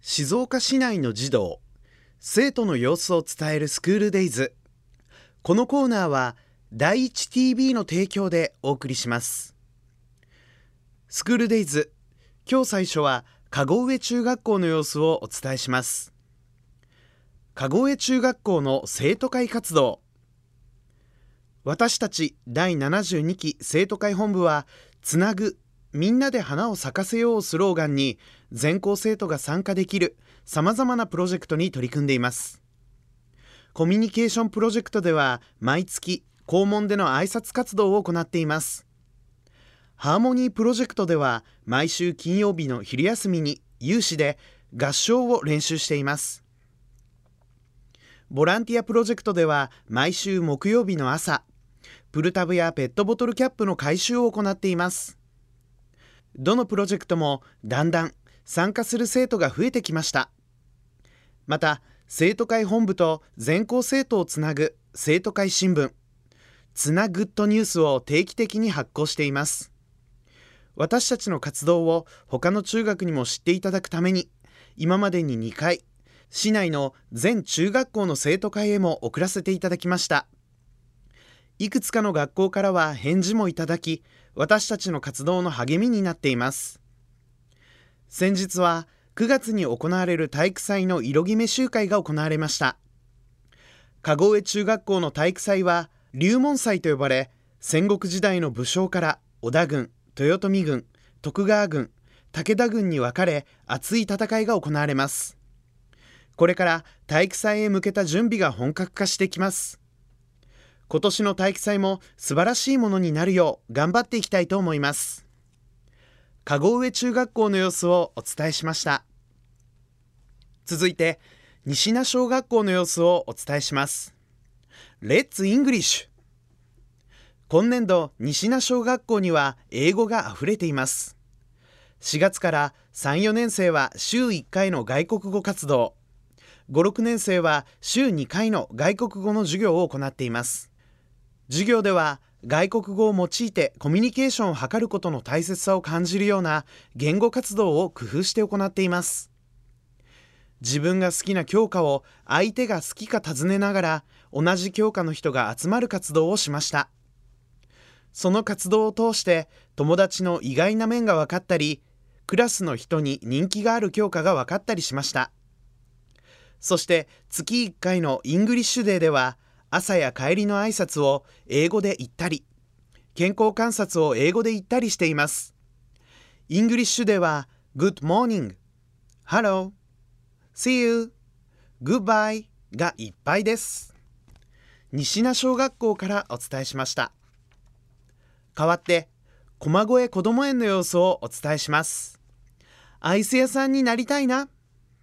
静岡市内の児童、生徒の様子を伝えるスクールデイズ。このコーナーは第一 TV の提供でお送りします。スクールデイズ、今日最初は籠上中学校の様子をお伝えします。籠上中学校の生徒会活動。私たち第72期生徒会本部は、つなぐ、みんなで花を咲かせようをスローガンに、全校生徒が参加できるさまざまなプロジェクトに取り組んでいます。コミュニケーションプロジェクトでは、毎月校門での挨拶活動を行っています。ハーモニープロジェクトでは、毎週金曜日の昼休みに有志で合唱を練習しています。ボランティアプロジェクトでは、毎週木曜日の朝、プルタブやペットボトルキャップの回収を行っています。どのプロジェクトもだんだん参加する生徒が増えてきました。また、生徒会本部と全校生徒をつなぐ生徒会新聞、つなグッドニュースを定期的に発行しています。私たちの活動を他の中学にも知っていただくために、今までに2回、市内の全中学校の生徒会へも送らせていただきました。いくつかの学校からは返事もいただき、私たちの活動の励みになっています。先日は9月に行われる体育祭の色決め集会が行われました。籠上中学校の体育祭は龍門祭と呼ばれ、戦国時代の武将から織田軍、豊臣軍、徳川軍、武田軍に分かれ、熱い戦いが行われます。これから体育祭へ向けた準備が本格化してきます。今年の体育祭も素晴らしいものになるよう頑張っていきたいと思います。籠上中学校の様子をお伝えしました。続いて、西名小学校の様子をお伝えします。レッツイングリッシュ。今年度、西名小学校には英語があふれています。4月から3、4年生は週1回の外国語活動、5、6年生は週2回の外国語の授業を行っています。授業では外国語を用いてコミュニケーションを図ることの大切さを感じるような言語活動を工夫して行っています。自分が好きな教科を相手が好きか尋ねながら、同じ教科の人が集まる活動をしました。その活動を通して友達の意外な面が分かったり、クラスの人に人気がある教科が分かったりしました。そして月1回のイングリッシュデーでは、朝や帰りの挨拶を英語で言ったり、健康観察を英語で言ったりしています。イングリッシュデーは Good morning、Hello、See you、Goodbye がいっぱいです。西名小学校からお伝えしました。代わって、駒越こども園の様子をお伝えします。アイス屋さんになりたいな。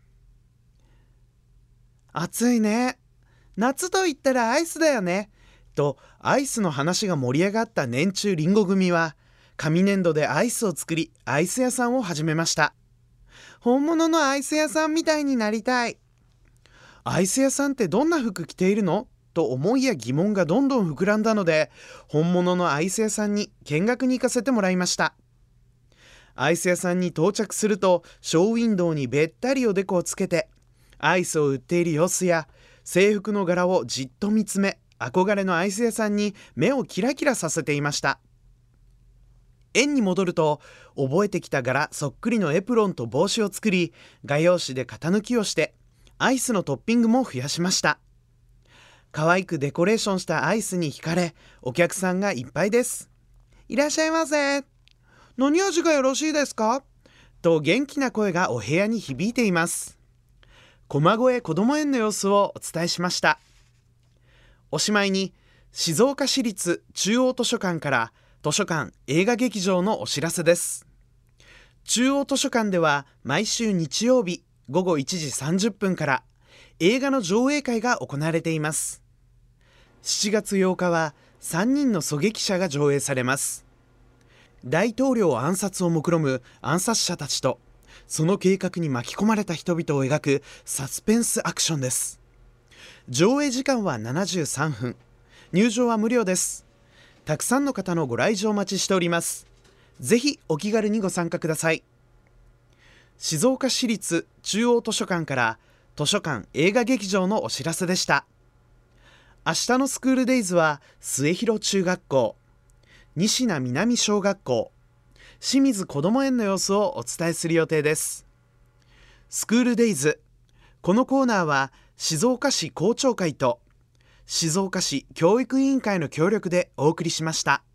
暑いね。夏と言ったらアイスだよね。と、アイスの話が盛り上がった年中りんご組は、紙粘土でアイスを作り、アイス屋さんを始めました。本物のアイス屋さんみたいになりたい。アイス屋さんってどんな服着ているの？と思いや疑問がどんどん膨らんだので、本物のアイス屋さんに見学に行かせてもらいました。アイス屋さんに到着すると、ショーウィンドウにべったりおでこをつけて、アイスを売っている様子や、制服の柄をじっと見つめ、憧れのアイス屋さんに目をキラキラさせていました。園に戻ると、覚えてきた柄そっくりのエプロンと帽子を作り、画用紙で型抜きをして、アイスのトッピングも増やしました。可愛くデコレーションしたアイスに惹かれ、お客さんがいっぱいです。いらっしゃいませ。何味がよろしいですか？と元気な声がお部屋に響いています。駒越こども園の様子をお伝えしました。おしまいに、静岡市立中央図書館から図書館映画劇場のお知らせです。中央図書館では毎週日曜日午後1時30分から映画の上映会が行われています。7月8日は3人の狙撃者が上映されます。大統領暗殺を目論む暗殺者たちと、その計画に巻き込まれた人々を描くサスペンスアクションです。上映時間は73分。入場は無料です。たくさんの方のご来場お待ちしております。ぜひお気軽にご参加ください。 静岡市立中央図書館から図書館映画劇場のお知らせでした。明日のスクールデイズは末広中学校、仁科南小学校、清水こども園の様子をお伝えする予定です。スクールデイズ、このコーナーは静岡市校長会と静岡市教育委員会の協力でお送りしました。